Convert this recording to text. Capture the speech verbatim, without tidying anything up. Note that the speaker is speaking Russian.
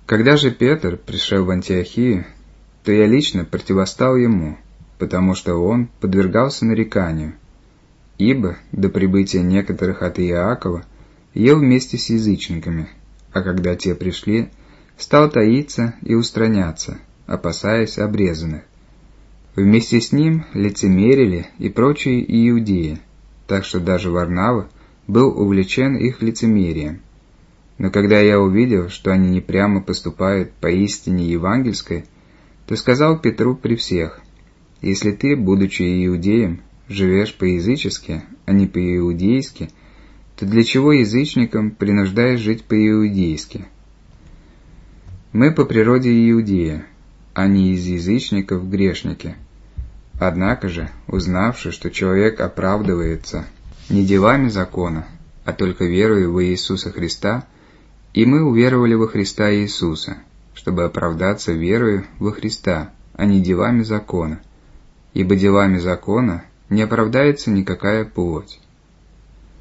Когда же Петр пришел в Антиохию, то я лично противостал ему, потому что он подвергался нареканию, ибо до прибытия некоторых от Иакова ел вместе с язычниками, а когда те пришли, стал таиться и устраняться, опасаясь обрезанных. Вместе с ним лицемерили и прочие иудеи, так что даже Варнава был увлечен их лицемерием. Но когда я увидел, что они не прямо поступают по истине евангельской, то сказал Петру при всех: «Если ты, будучи иудеем, живешь по-язычески, а не по-иудейски, то для чего язычникам принуждаешь жить по-иудейски? Мы по природе иудеи, а не из язычников грешники. Однако же, узнавши, что человек оправдывается не делами закона, а только верою во Иисуса Христа, и мы уверовали во Христа Иисуса, чтобы оправдаться верою во Христа, а не делами закона, ибо делами закона не оправдается никакая плоть».